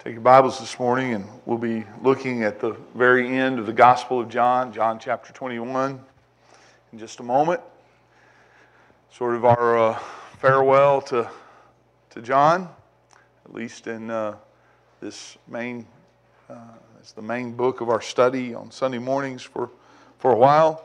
Take your Bibles this morning, and we'll be looking at the very end of the Gospel of John, John chapter 21, in just a moment. Sort of our farewell to John, at least in this main, it's the main book of our study on Sunday mornings for a while.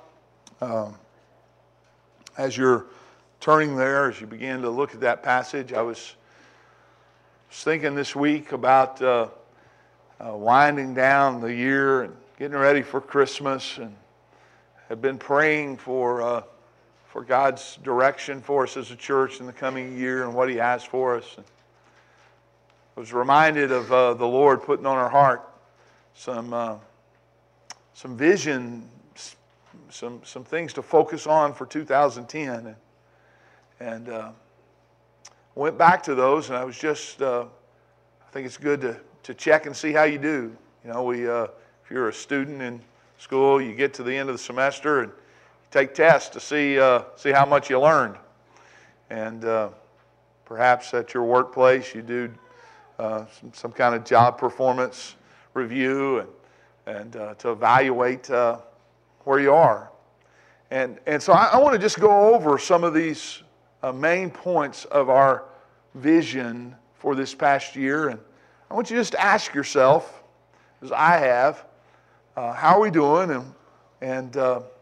As you're turning there, as you begin to look at that passage, I was thinking this week about winding down the year and getting ready for Christmas, and have been praying for God's direction for us as a church in the coming year and what He has for us. And I was reminded of the Lord putting on our heart some vision, some things to focus on for 2010, and went back to those, and I was just, I think it's good to check and see how you do. You know, if you're a student in school, you get to the end of the semester and you take tests to see how much you learned. And perhaps at your workplace you do some kind of job performance review and to evaluate where you are. And so I want to just go over some of these main points of our vision for this past year, and I want you to just ask yourself, as I have, how are we doing, and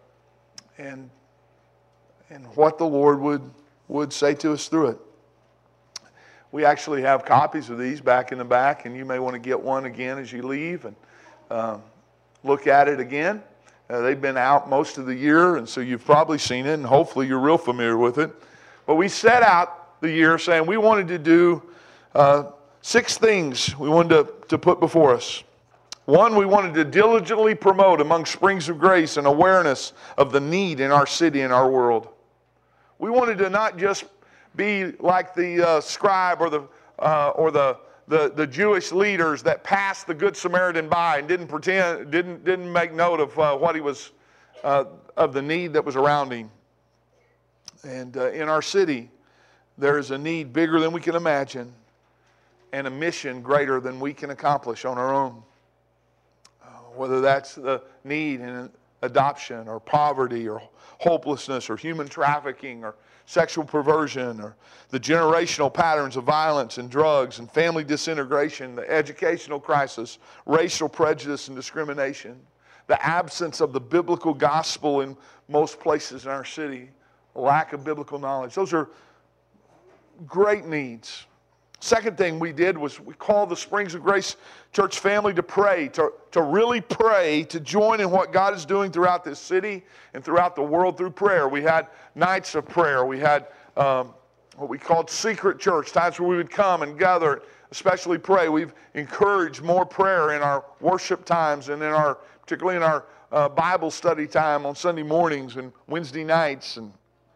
what the Lord would say to us through it. We actually have copies of these back in the back, and you may want to get one again as you leave and look at it again. They've been out most of the year, and so you've probably seen it, and hopefully you're real familiar with it. But we set out the year saying we wanted to do 6 things we wanted to put before us. One, we wanted to diligently promote among Springs of Grace an awareness of the need in our city and our world. We wanted to not just be like the scribe or the Jewish leaders that passed the Good Samaritan by and didn't make note of what he was of the need that was around him. And in our city, there is a need bigger than we can imagine, and a mission greater than we can accomplish on our own. Whether that's the need in adoption or poverty or hopelessness or human trafficking or sexual perversion or the generational patterns of violence and drugs and family disintegration, the educational crisis, racial prejudice and discrimination, the absence of the biblical gospel in most places in our city, lack of biblical knowledge. Those are great needs. Second thing we did was we called the Springs of Grace Church family to pray, to really pray, to join in what God is doing throughout this city and throughout the world through prayer. We had nights of prayer. We had what we called secret church, times where we would come and gather, especially pray. We've encouraged more prayer in our worship times and particularly in our Bible study time on Sunday mornings and Wednesday nights. And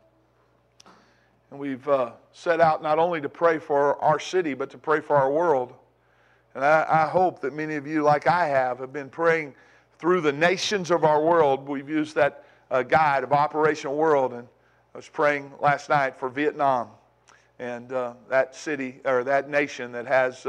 we've set out not only to pray for our city, but to pray for our world. And I hope that many of you, like I have been praying through the nations of our world. We've used that guide of Operation World, and I was praying last night for Vietnam and that city, or that nation that has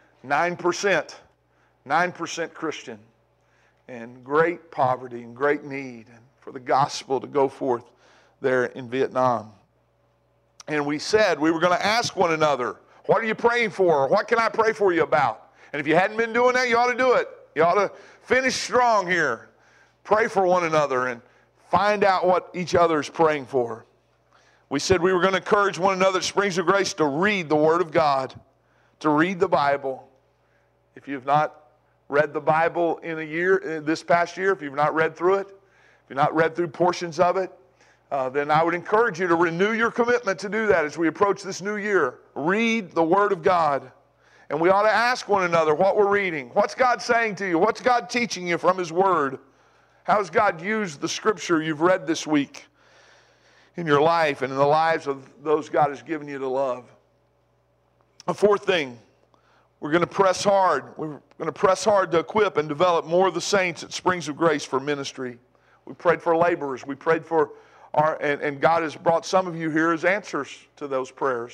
9% Christian, and great poverty and great need, and for the gospel to go forth there in Vietnam. And we said we were going to ask one another, what are you praying for? What can I pray for you about? And if you hadn't been doing that, you ought to do it. You ought to finish strong here. Pray for one another and find out what each other is praying for. We said we were going to encourage one another at Springs of Grace to read the Word of God, to read the Bible. If you've not read the Bible in this past year, if you've not read through it, if you've not read through portions of it, then I would encourage you to renew your commitment to do that as we approach this new year. Read the Word of God. And we ought to ask one another what we're reading. What's God saying to you? What's God teaching you from His Word? How has God used the Scripture you've read this week in your life and in the lives of those God has given you to love? A fourth thing, we're going to press hard. We're going to press hard to equip and develop more of the saints at Springs of Grace for ministry. We prayed for laborers. We prayed for and God has brought some of you here as answers to those prayers.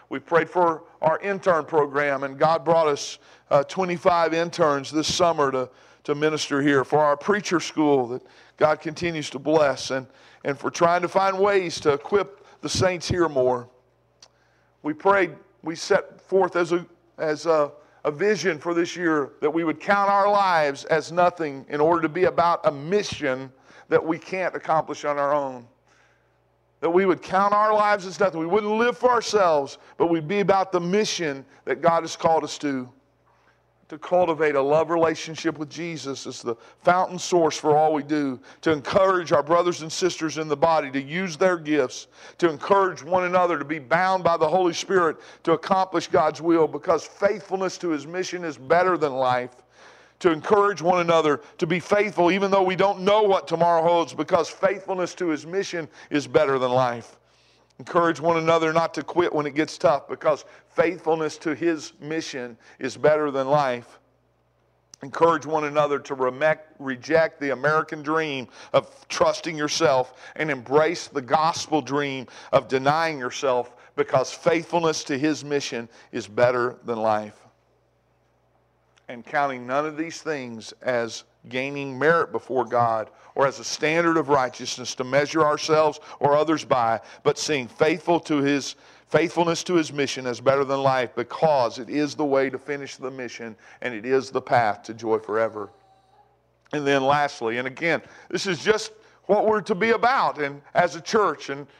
We prayed for our intern program, and God brought us 25 interns this summer to minister here. For our preacher school that God continues to bless, and for trying to find ways to equip the saints here more. We prayed, we set forth as a vision for this year that we would count our lives as nothing in order to be about a mission that we can't accomplish on our own. That we would count our lives as nothing. We wouldn't live for ourselves, but we'd be about the mission that God has called us to cultivate a love relationship with Jesus as the fountain source for all we do, to encourage our brothers and sisters in the body to use their gifts, to encourage one another to be bound by the Holy Spirit to accomplish God's will, because faithfulness to His mission is better than life. To encourage one another to be faithful even though we don't know what tomorrow holds, because faithfulness to His mission is better than life. Encourage one another not to quit when it gets tough, because faithfulness to His mission is better than life. Encourage one another to reject the American dream of trusting yourself and embrace the gospel dream of denying yourself, because faithfulness to His mission is better than life. And counting none of these things as gaining merit before God or as a standard of righteousness to measure ourselves or others by, but seeing faithfulness to His mission as better than life, because it is the way to finish the mission and it is the path to joy forever. And then lastly, and again, this is just what we're to be about, and as a church and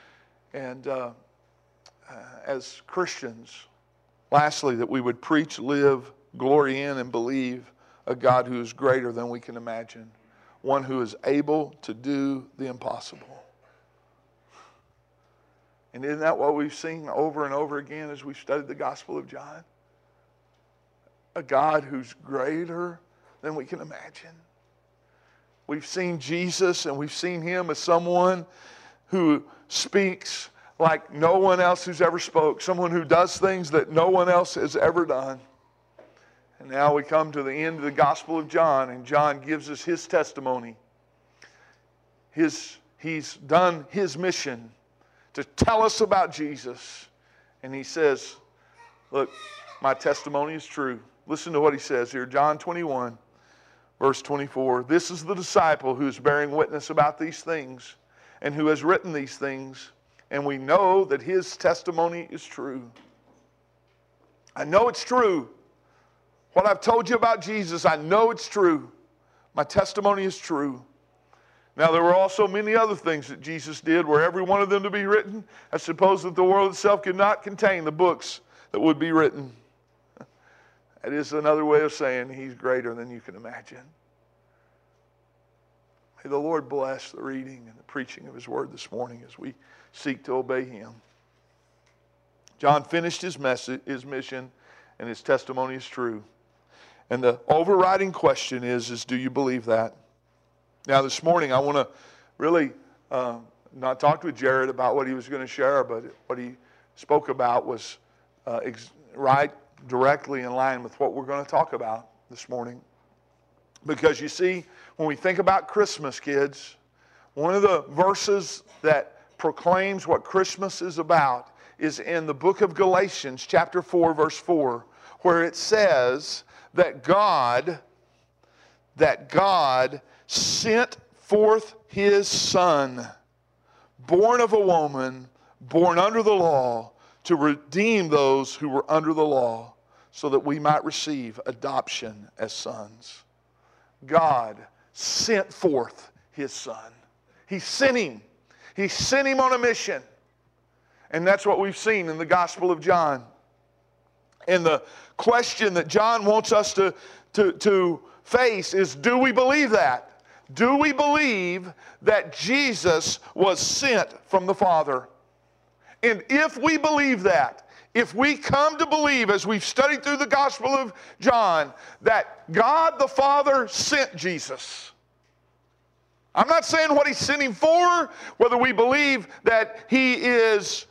as Christians, lastly, that we would preach, live, glory in, and believe a God who is greater than we can imagine, one who is able to do the impossible. And isn't that what we've seen over and over again as we've studied the Gospel of John? A God who's greater than we can imagine. We've seen Jesus, and we've seen Him as someone who speaks like no one else who's ever spoke, someone who does things that no one else has ever done. And now we come to the end of the Gospel of John, and John gives us his testimony. He's done his mission to tell us about Jesus. And he says, look, my testimony is true. Listen to what he says here, John 21, verse 24. This is the disciple who is bearing witness about these things and who has written these things, and we know that his testimony is true. I know it's true. What I've told you about Jesus, I know it's true. My testimony is true. Now, there were also many other things that Jesus did, were every one of them to be written, I suppose that the world itself could not contain the books that would be written. That is another way of saying He's greater than you can imagine. May the Lord bless the reading and the preaching of His word this morning as we seek to obey Him. John finished his mission, and his testimony is true. And the overriding question is do you believe that? Now this morning I want to really not talk with Jared about what he was going to share, but what he spoke about was right directly in line with what we're going to talk about this morning. Because you see, when we think about Christmas, kids, one of the verses that proclaims what Christmas is about is in the book of Galatians, chapter 4, verse 4, where it says that God sent forth His Son, born of a woman, born under the law, to redeem those who were under the law, so that we might receive adoption as sons. God sent forth His Son. He sent Him. He sent Him on a mission. And that's what we've seen in the Gospel of John. And the question that John wants us to face is, do we believe that? Do we believe that Jesus was sent from the Father? And if we believe that, if we come to believe, as we've studied through the Gospel of John, that God the Father sent Jesus. I'm not saying what He sent Him for, whether we believe that He is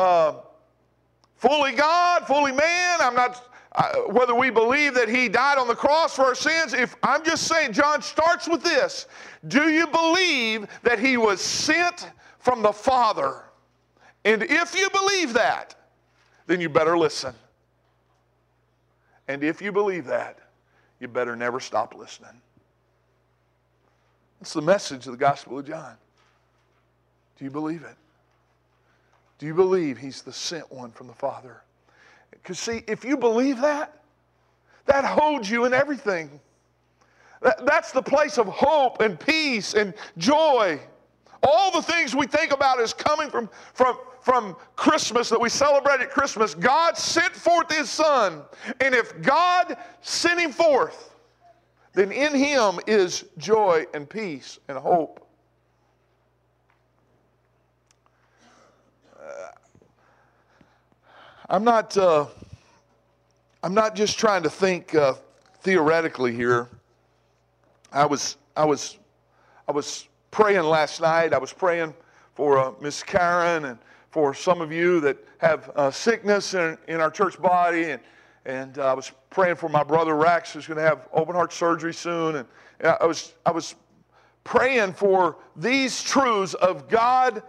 fully God, fully man. I'm not whether we believe that He died on the cross for our sins. I'm just saying, John starts with this. Do you believe that He was sent from the Father? And if you believe that, then you better listen. And if you believe that, you better never stop listening. That's the message of the Gospel of John. Do you believe it? Do you believe he's the sent one from the Father? Because see, if you believe that, that holds you in everything. That's the place of hope and peace and joy. All the things we think about as coming from Christmas, that we celebrate at Christmas, God sent forth his Son. And if God sent him forth, then in him is joy and peace and hope. I'm not just trying to think theoretically here. I was praying last night. I was praying for Miss Karen and for some of you that have sickness in our church body, and I was praying for my brother Rex, who's going to have open heart surgery soon, and I was praying for these truths of God.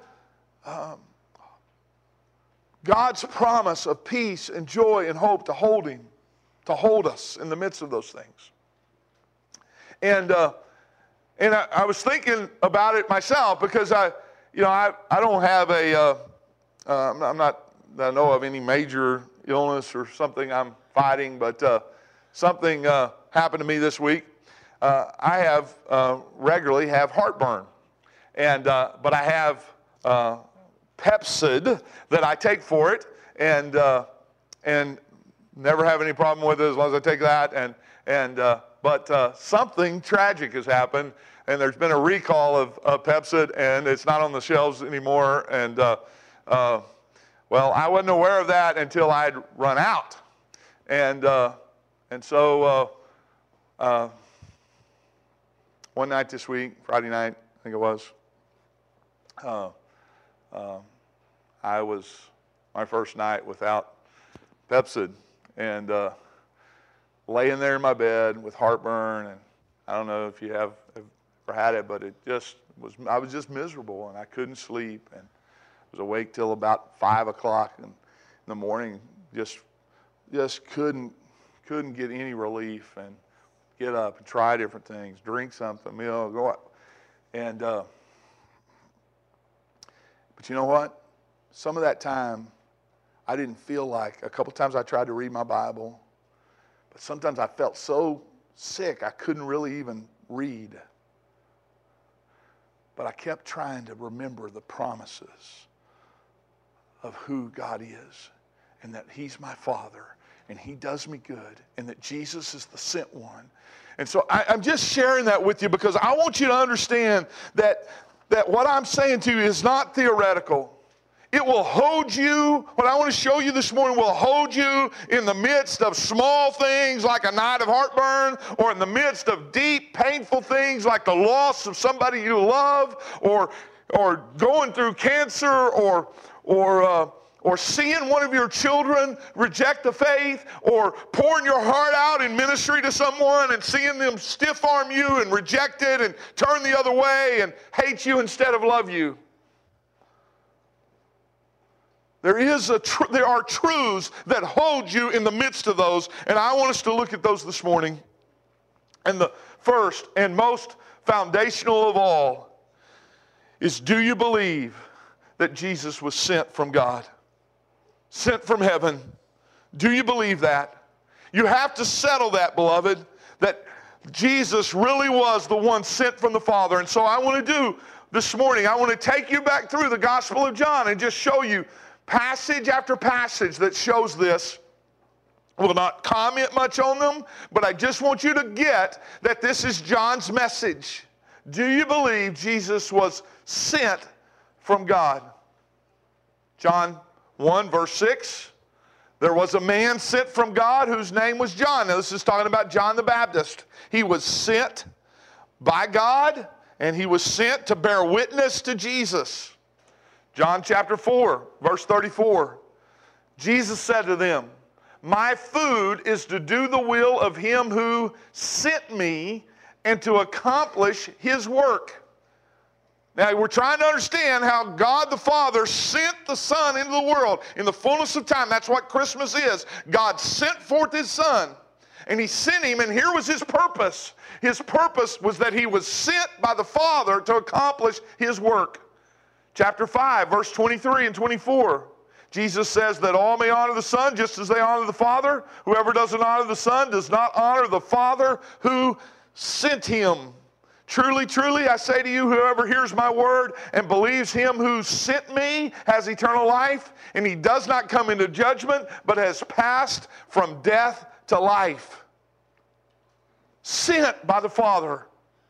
God's promise of peace and joy and hope to hold him, to hold us in the midst of those things. And I was thinking about it myself because I don't have I'm not that I know of any major illness or something I'm fighting, but something happened to me this week. I regularly have heartburn, but I have Pepcid that I take for it, and never have any problem with it as long as I take that. But something tragic has happened, and there's been a recall of Pepcid, and it's not on the shelves anymore. And well, I wasn't aware of that until I'd run out, and so one night this week, Friday night, I think it was. I was my first night without Pepcid, and laying there in my bed with heartburn, and I don't know if you have ever had it, but I was just miserable, and I couldn't sleep, and I was awake till about 5 o'clock in the morning, just couldn't get any relief, and get up and try different things, drink something, go out, and but you know what? Some of that time, I didn't feel like, a couple times I tried to read my Bible, but sometimes I felt so sick I couldn't really even read. But I kept trying to remember the promises of who God is, and that he's my Father, and he does me good, and that Jesus is the sent one. And so I'm just sharing that with you because I want you to understand that what I'm saying to you is not theoretical. It will hold you, what I want to show you this morning will hold you in the midst of small things like a night of heartburn, or in the midst of deep, painful things like the loss of somebody you love, or going through cancer, or seeing one of your children reject the faith, or pouring your heart out in ministry to someone and seeing them stiff-arm you and reject it and turn the other way and hate you instead of love you. There are truths that hold you in the midst of those, and I want us to look at those this morning. And the first and most foundational of all is, do you believe that Jesus was sent from God? Sent from heaven. Do you believe that? You have to settle that, beloved, that Jesus really was the one sent from the Father. And so I want to do this morning, I want to take you back through the Gospel of John and just show you passage after passage that shows this. I will not comment much on them, but I just want you to get that this is John's message. Do you believe Jesus was sent from God? John 1, verse 6. There was a man sent from God whose name was John. Now this is talking about John the Baptist. He was sent by God, and he was sent to bear witness to Jesus. John chapter 4, verse 34. Jesus said to them, "My food is to do the will of him who sent me and to accomplish his work." Now, we're trying to understand how God the Father sent the Son into the world in the fullness of time. That's what Christmas is. God sent forth His Son, and He sent Him, and here was His purpose. His purpose was that He was sent by the Father to accomplish His work. Chapter 5, verse 23 and 24. Jesus says that all may honor the Son just as they honor the Father. Whoever doesn't honor the Son does not honor the Father who sent Him. Truly, truly, I say to you, whoever hears my word and believes Him who sent me has eternal life, and he does not come into judgment, but has passed from death to life. Sent by the Father.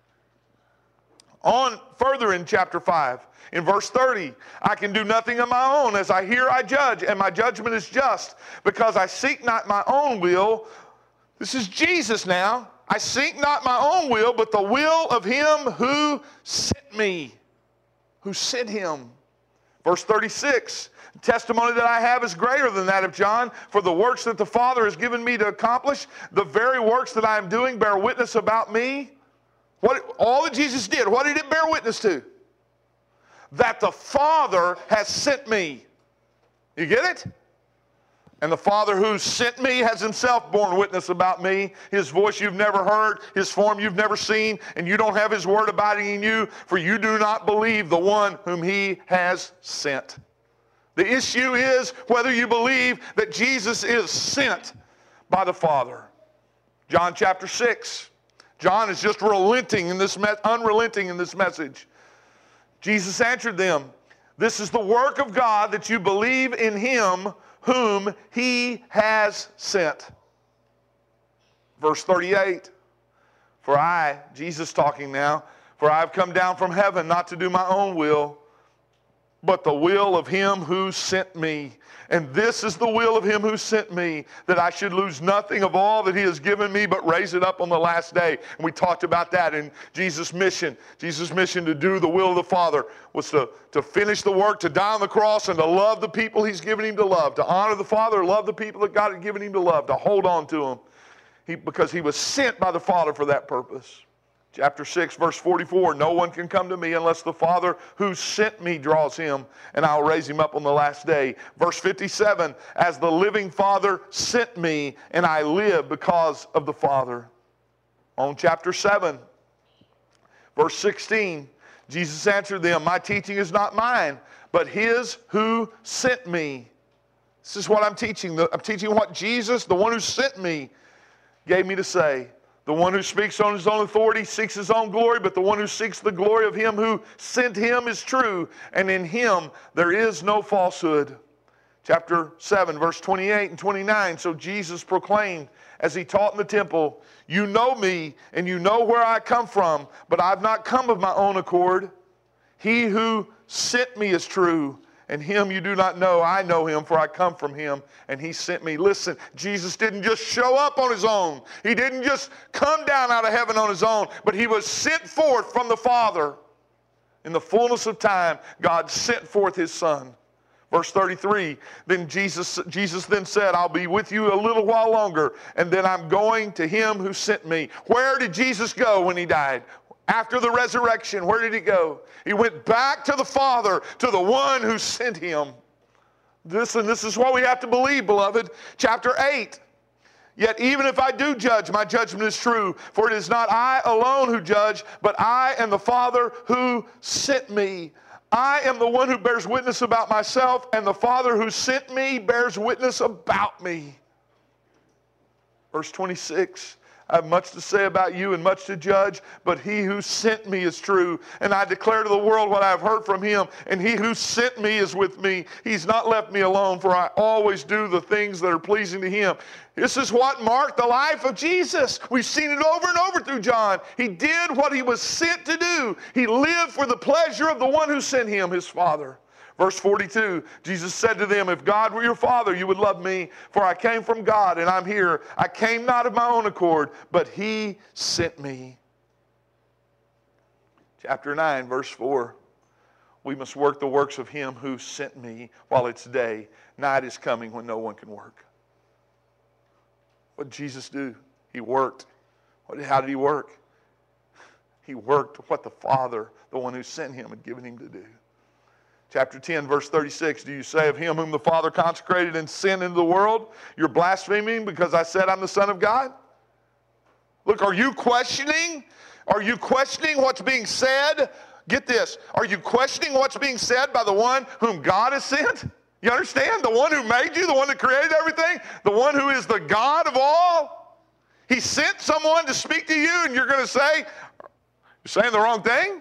On further in chapter 5, in verse 30, I can do nothing of my own. As I hear, I judge, and my judgment is just, because I seek not my own will. This is Jesus now. I seek not my own will, but the will of Him who sent me, who sent Him. Verse 36, the testimony that I have is greater than that of John, for the works that the Father has given me to accomplish, the very works that I am doing bear witness about me. All that Jesus did, what did it bear witness to? That the Father has sent me. You get it? And the Father who sent me has Himself borne witness about me. His voice you've never heard, His form you've never seen, and you don't have His word abiding in you, for you do not believe the one whom He has sent. The issue is whether you believe that Jesus is sent by the Father. John chapter 6. John is just unrelenting in this message. Jesus answered them, "This is the work of God, that you believe in Him whom He has sent." Verse 38, for I, Jesus talking now, for I have come down from heaven not to do my own will, but the will of Him who sent me. And this is the will of Him who sent me, that I should lose nothing of all that He has given me, but raise it up on the last day. And we talked about that in Jesus' mission. Jesus' mission to do the will of the Father was to finish the work, to die on the cross, and to love the people He's given Him to love, to honor the Father, love the people that God had given Him to love, to hold on to Him, because He was sent by the Father for that purpose. Chapter 6, verse 44, no one can come to me unless the Father who sent me draws him, and I'll raise him up on the last day. Verse 57, as the living Father sent me, and I live because of the Father. On chapter 7, verse 16, Jesus answered them, my teaching is not mine, but His who sent me. This is what I'm teaching. I'm teaching what Jesus, the one who sent me, gave me to say. The one who speaks on his own authority seeks his own glory, but the one who seeks the glory of Him who sent him is true, and in Him there is no falsehood. Chapter 7, verse 28 and 29, so Jesus proclaimed as He taught in the temple, you know me, and you know where I come from, but I've not come of my own accord. He who sent me is true, and Him you do not know. I know Him, for I come from Him, and He sent me. Listen, Jesus didn't just show up on His own. He didn't just come down out of heaven on His own, but He was sent forth from the Father. In the fullness of time, God sent forth His Son. Verse 33, then Jesus then said, I'll be with you a little while longer, and then I'm going to Him who sent me. Where did Jesus go when He died? After the resurrection, where did He go? He went back to the Father, to the one who sent Him. This is what we have to believe, beloved. Chapter 8. Yet even if I do judge, my judgment is true. For it is not I alone who judge, but I and the Father who sent me. I am the one who bears witness about myself, and the Father who sent me bears witness about me. Verse 26. I have much to say about you and much to judge, but He who sent me is true. And I declare to the world what I have heard from Him, and He who sent me is with me. He's not left me alone, for I always do the things that are pleasing to Him. This is what marked the life of Jesus. We've seen it over and over through John. He did what He was sent to do. He lived for the pleasure of the one who sent Him, His Father. Verse 42, Jesus said to them, if God were your Father, you would love me, for I came from God, and I'm here. I came not of my own accord, but He sent me. Chapter 9, verse 4, we must work the works of Him who sent me while it's day. Night is coming when no one can work. What did Jesus do? He worked. How did He work? He worked what the Father, the one who sent him, had given him to do. Chapter 10, verse 36, do you say of him whom the Father consecrated and sent into the world, you're blaspheming because I said I'm the Son of God? Look, are you questioning? Are you questioning what's being said? Get this. Are you questioning what's being said by the one whom God has sent? You understand? The one who made you, the one that created everything, the one who is the God of all. He sent someone to speak to you, and you're going to say, you're saying the wrong thing?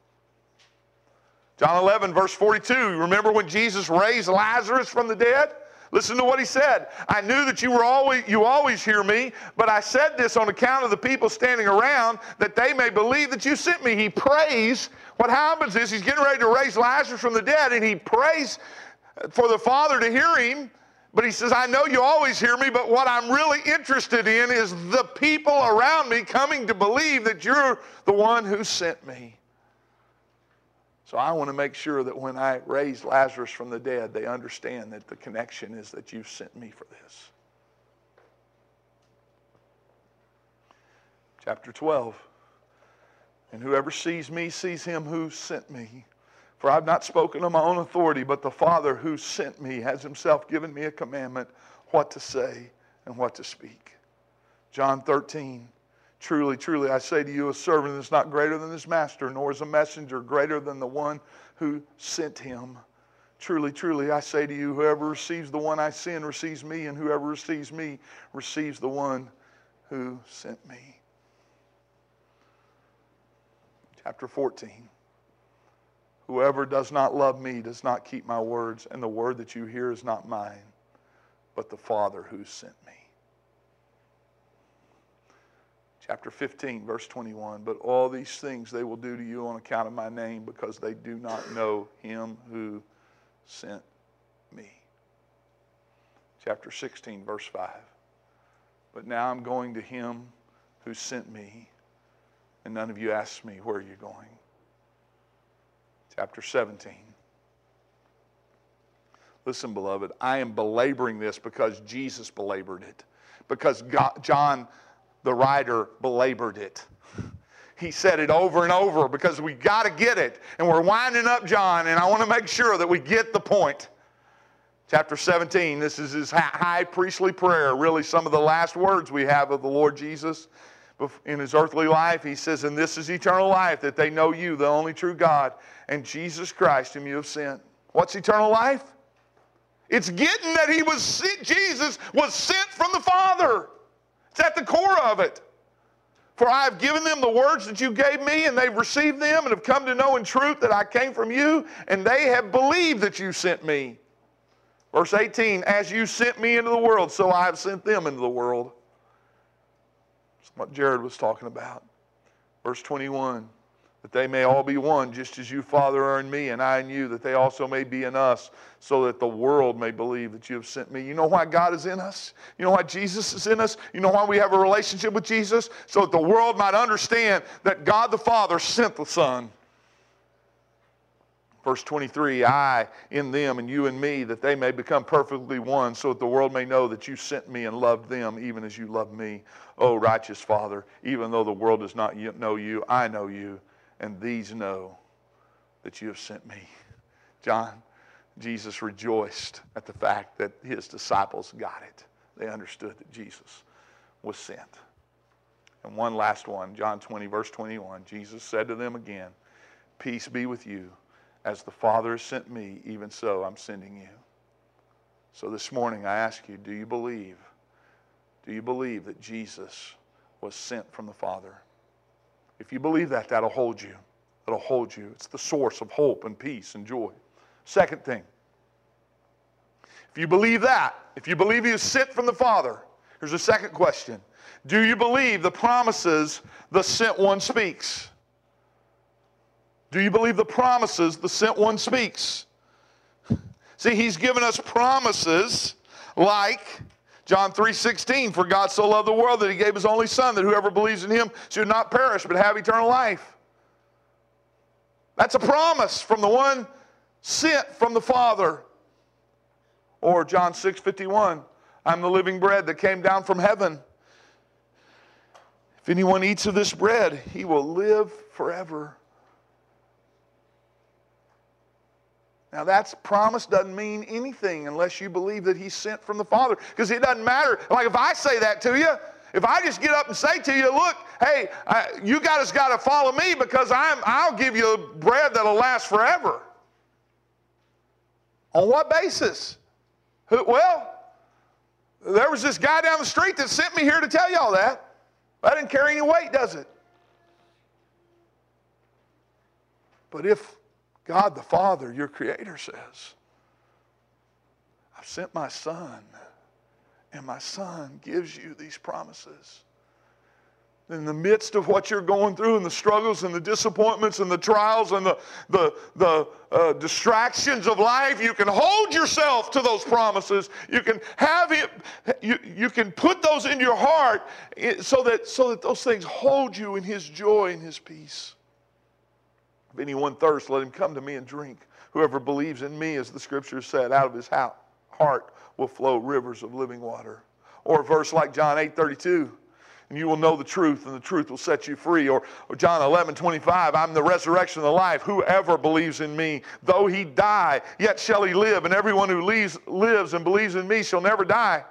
John 11, verse 42, remember when Jesus raised Lazarus from the dead? Listen to what he said. I knew that you always hear me, but I said this on account of the people standing around, that they may believe that you sent me. He prays. What happens is he's getting ready to raise Lazarus from the dead, and he prays for the Father to hear him, but he says, I know you always hear me, but what I'm really interested in is the people around me coming to believe that you're the one who sent me. So I want to make sure that when I raise Lazarus from the dead, they understand that the connection is that you've sent me for this. Chapter 12, and whoever sees me sees him who sent me. For I've not spoken on my own authority, but the Father who sent me has himself given me a commandment what to say and what to speak. John 13, truly, truly, I say to you, a servant is not greater than his master, nor is a messenger greater than the one who sent him. Truly, truly, I say to you, whoever receives the one I send receives me, and whoever receives me receives the one who sent me. Chapter 14. Whoever does not love me does not keep my words, and the word that you hear is not mine, but the Father who sent me. Chapter 15, verse 21, but all these things they will do to you on account of my name, because they do not know him who sent me. Chapter 16, verse 5, but now I'm going to him who sent me, and none of you ask me, where are you going? Chapter 17. Listen, beloved, I am belaboring this because Jesus belabored it. Because John, the writer, belabored it. He said it over and over because we got to get it. And we're winding up John, and I want to make sure that we get the point. Chapter 17, this is his high priestly prayer, really some of the last words we have of the Lord Jesus in his earthly life. He says, and this is eternal life, that they know you, the only true God, and Jesus Christ whom you have sent. What's eternal life? It's getting that Jesus was sent from the Father. It's at the core of it. For I have given them the words that you gave me, and they've received them and have come to know in truth that I came from you, and they have believed that you sent me. Verse 18, as you sent me into the world, so I have sent them into the world. That's what Jared was talking about. Verse 21, that they may all be one, just as you, Father, are in me, and I in you, that they also may be in us, so that the world may believe that you have sent me. You know why God is in us? You know why Jesus is in us? You know why we have a relationship with Jesus? So that the world might understand that God the Father sent the Son. Verse 23, I in them and you in me, that they may become perfectly one, so that the world may know that you sent me and loved them even as you loved me. O righteous Father, even though the world does not yet know you, I know you, and these know that you have sent me. Jesus rejoiced at the fact that his disciples got it. They understood that Jesus was sent. And one last one, John 20, verse 21, Jesus said to them again, peace be with you. As the Father has sent me, even so I'm sending you. So this morning I ask you, do you believe that Jesus was sent from the Father? If you believe that, that'll hold you. It'll hold you. It's the source of hope and peace and joy. Second thing, if you believe that, if you believe he is sent from the Father, here's a second question. Do you believe the promises the sent one speaks? Do you believe the promises the sent one speaks? See, he's given us promises like John 3:16, for God so loved the world that he gave his only Son, that whoever believes in him should not perish but have eternal life. That's a promise from the one sent from the Father. Or John 6:51, I'm the living bread that came down from heaven. If anyone eats of this bread, he will live forever. Now that promise doesn't mean anything unless you believe that he's sent from the Father. Because it doesn't matter. Like if I say that to you, if I just get up and say to you, look, hey, you guys got to follow me because I'll give you bread that'll last forever. On what basis? Well, there was this guy down the street that sent me here to tell you all that. That didn't carry any weight, does it? But if God the Father, your Creator, says, I've sent my Son, and my Son gives you these promises. In the midst of what you're going through and the struggles and the disappointments and the trials and the distractions of life, you can hold yourself to those promises. You can have it. You can put those in your heart so that those things hold you in His joy and His peace. If anyone thirsts, let him come to me and drink. Whoever believes in me, as the Scripture said, out of his heart will flow rivers of living water. Or a verse like John 8:32. And you will know the truth, and the truth will set you free. Or John 11:25, I'm the resurrection and the life. Whoever believes in me, though he die, yet shall he live. And everyone who lives and believes in me shall never die.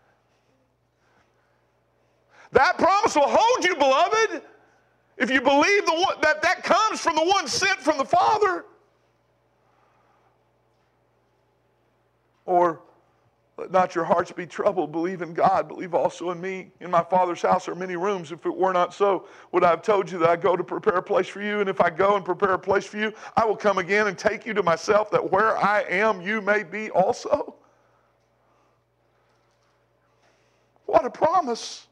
That promise will hold you, beloved, if you believe that comes from the one sent from the Father. Or, let not your hearts be troubled. Believe in God. Believe also in me. In my Father's house are many rooms. If it were not so, would I have told you that I go to prepare a place for you? And if I go and prepare a place for you, I will come again and take you to myself, that where I am, you may be also. What a promise.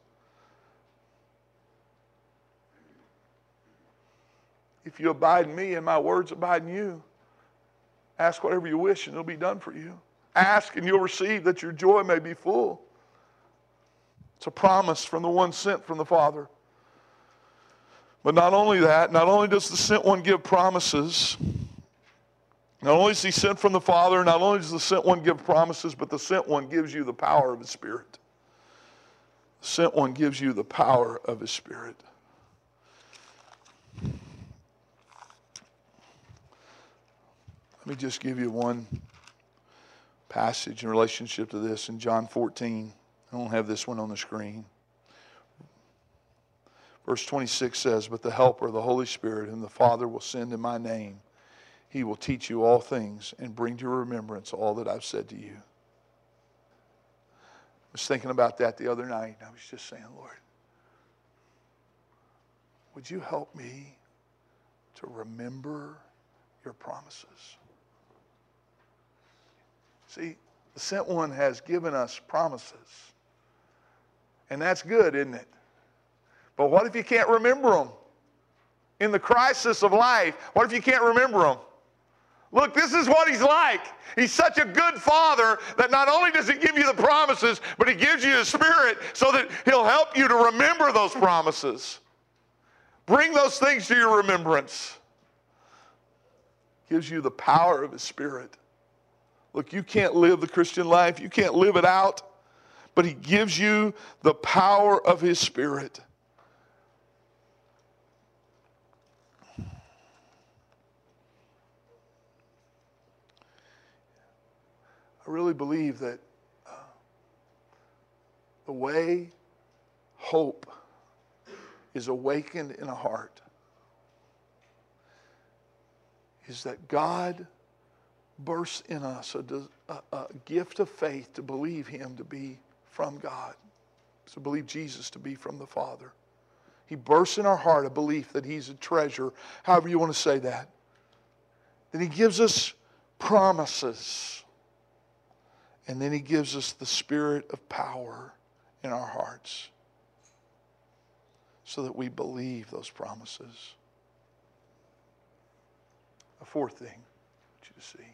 If you abide in me and my words abide in you, ask whatever you wish and it'll be done for you. Ask and you'll receive, that your joy may be full. It's a promise from the one sent from the Father. But not only that, not only does the sent one give promises, not only is he sent from the Father, not only does the sent one give promises, but the sent one gives you the power of His Spirit. The sent one gives you the power of His Spirit. Let me just give you one passage in relationship to this in John 14. I don't have this one on the screen. Verse 26 says, but the Helper, the Holy Spirit, whom the Father will send in my name, He will teach you all things and bring to remembrance all that I've said to you. I was thinking about that the other night. I was just saying, Lord, would you help me to remember your promises? See, the sent one has given us promises. And that's good, isn't it? But what if you can't remember them? In the crisis of life, what if you can't remember them? Look, this is what He's like. He's such a good Father that not only does He give you the promises, but He gives you His Spirit so that He'll help you to remember those promises. Bring those things to your remembrance. Gives you the power of His Spirit. Look, you can't live the Christian life. You can't live it out. But He gives you the power of His Spirit. I really believe that the way hope is awakened in a heart is that God bursts in us a gift of faith to believe Him to be from God, to believe Jesus to be from the Father. He bursts in our heart a belief that He's a treasure, however you want to say that. Then He gives us promises. And then He gives us the Spirit of power in our hearts so that we believe those promises. A fourth thing I want you to see.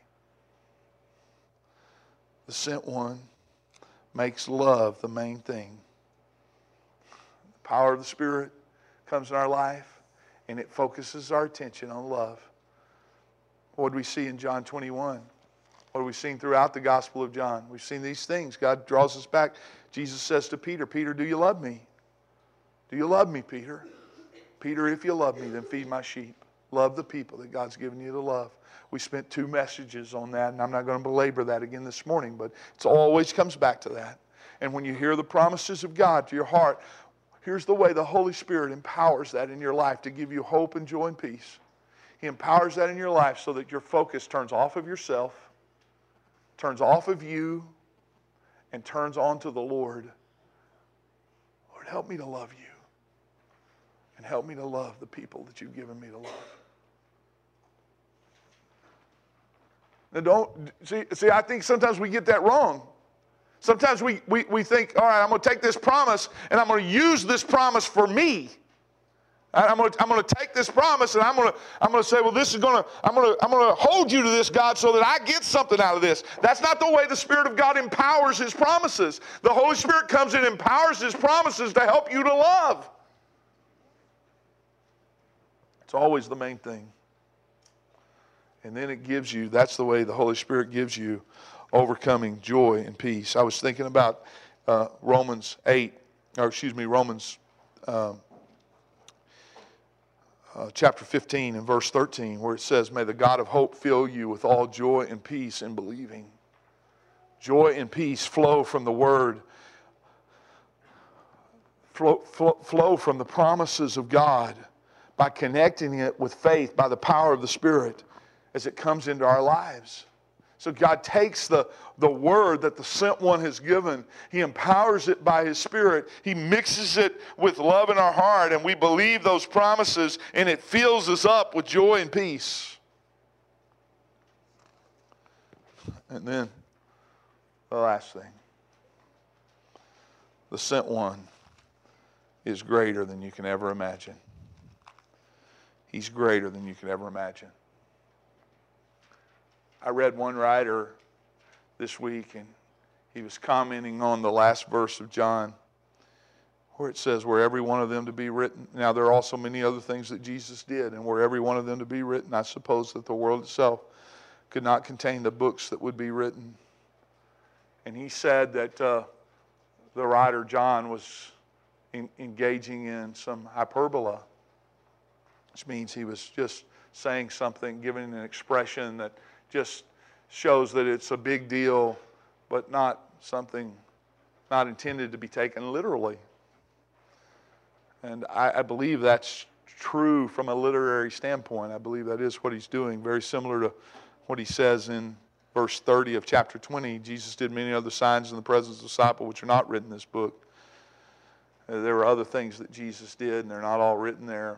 The sent one makes love the main thing. The power of the Spirit comes in our life, and it focuses our attention on love. What do we see in John 21? What have we seen throughout the Gospel of John? We've seen these things. God draws us back. Jesus says to Peter, Peter, do you love me? Do you love me, Peter? Peter, if you love me, then feed my sheep. Love the people that God's given you to love. We spent 2 messages on that, and I'm not going to belabor that again this morning, but it always comes back to that. And when you hear the promises of God to your heart, here's the way the Holy Spirit empowers that in your life to give you hope and joy and peace. He empowers that in your life so that your focus turns off of yourself, turns off of you, and turns on to the Lord. Lord, help me to love you. And help me to love the people that you've given me to love. Now I think sometimes we get that wrong. Sometimes we think, all right, I'm going to take this promise and I'm going to use this promise for me. I'm going to take this promise and I'm going to say, well, I'm going to hold you to this, God, so that I get something out of this. That's not the way the Spirit of God empowers His promises. The Holy Spirit comes and empowers His promises to help you to love. It's always the main thing. And then it gives you, that's the way the Holy Spirit gives you overcoming joy and peace. I was thinking about Romans chapter 15 and verse 13, where it says, may the God of hope fill you with all joy and peace in believing. Joy and peace flow from the Word, flow from the promises of God by connecting it with faith by the power of the Spirit as it comes into our lives. So God takes the Word that the sent one has given. He empowers it by His Spirit. He mixes it with love in our heart, and we believe those promises, and it fills us up with joy and peace. And then the last thing. The sent one is greater than you can ever imagine. He's greater than you can ever imagine. I read one writer this week, and he was commenting on the last verse of John, where it says, were every one of them to be written. Now, there are also many other things that Jesus did, and were every one of them to be written, I suppose that the world itself could not contain the books that would be written. And he said that the writer John was engaging in some hyperbola, which means he was just saying something, giving an expression that just shows that it's a big deal, but not something not intended to be taken literally. And I believe that's true from a literary standpoint. I believe that is what he's doing, very similar to what he says in verse 30 of chapter 20. Jesus did many other signs in the presence of the disciple, which are not written in this book. There were other things that Jesus did, and they're not all written there.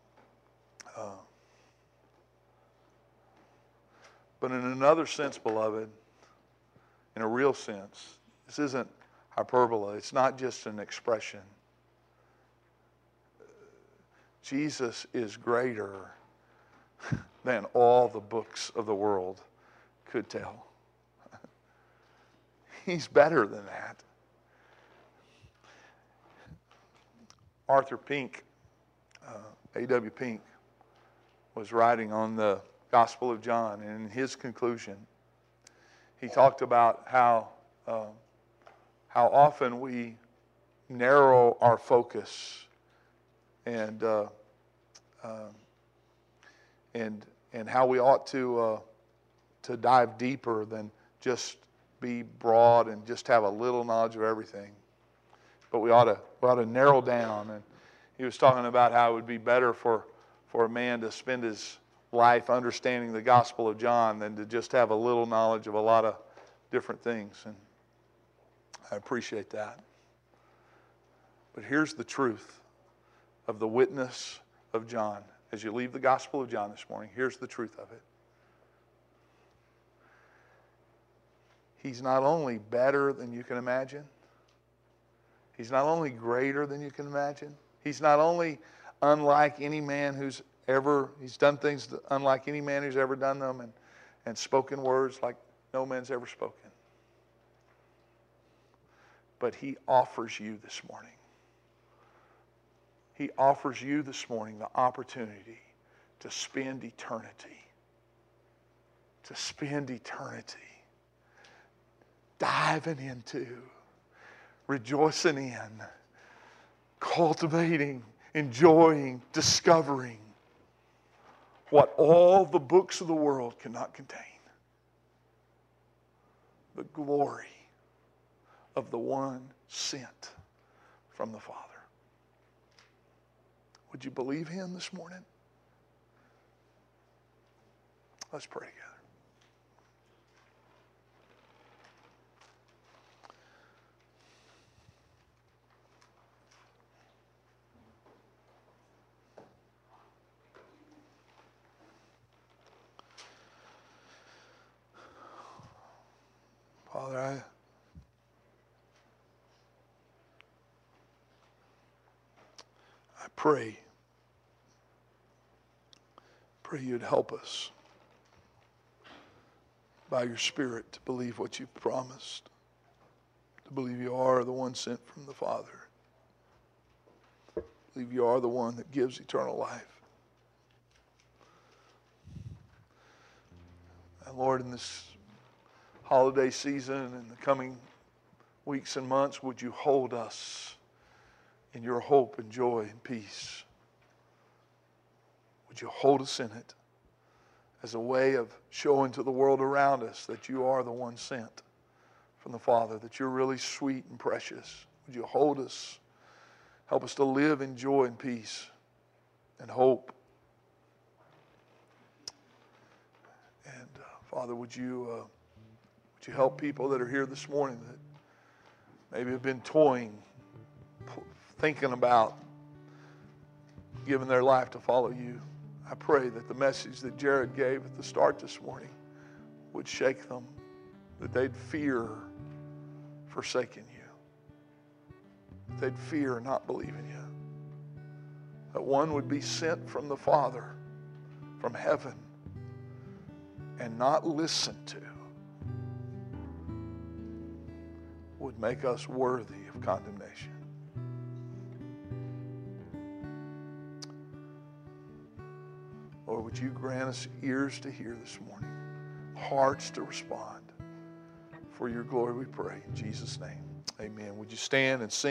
But in another sense, beloved, in a real sense, this isn't hyperbole. It's not just an expression. Jesus is greater than all the books of the world could tell. He's better than that. Arthur Pink, A.W. Pink, was writing on the Gospel of John, and in his conclusion, he talked about how often we narrow our focus and how we ought to dive deeper than just be broad and just have a little knowledge of everything. But we ought to narrow down. And he was talking about how it would be better for a man to spend his life understanding the Gospel of John than to just have a little knowledge of a lot of different things. And I appreciate that. But here's the truth of the witness of John. As you leave the Gospel of John this morning, here's the truth of it. He's not only better than you can imagine. He's not only greater than you can imagine. He's not only unlike any man he's done things unlike any man who's ever done them and spoken words like no man's ever spoken. But he offers you this morning. He offers you this morning the opportunity to spend eternity. To spend eternity diving into, rejoicing in, cultivating, enjoying, discovering what all the books of the world cannot contain. The glory of the one sent from the Father. Would you believe him this morning? Let's pray together. Father, I pray you'd help us by your Spirit to believe what you've promised, to believe you are the one sent from the Father, believe you are the one that gives eternal life. And Lord, in this holiday season and the coming weeks and months, would you hold us in your hope and joy and peace? Would you hold us in it as a way of showing to the world around us that you are the one sent from the Father, that you're really sweet and precious? Would you hold us, help us to live in joy and peace and hope? And Father, would you help people that are here this morning that maybe have been toying, thinking about giving their life to follow you? I pray that the message that Jared gave at the start this morning would shake them, that they'd fear forsaking you, that they'd fear not believing you, that one would be sent from the Father, from heaven, and not listen to would make us worthy of condemnation. Lord, would you grant us ears to hear this morning, hearts to respond. For your glory we pray. In Jesus' name, amen. Would you stand and sing?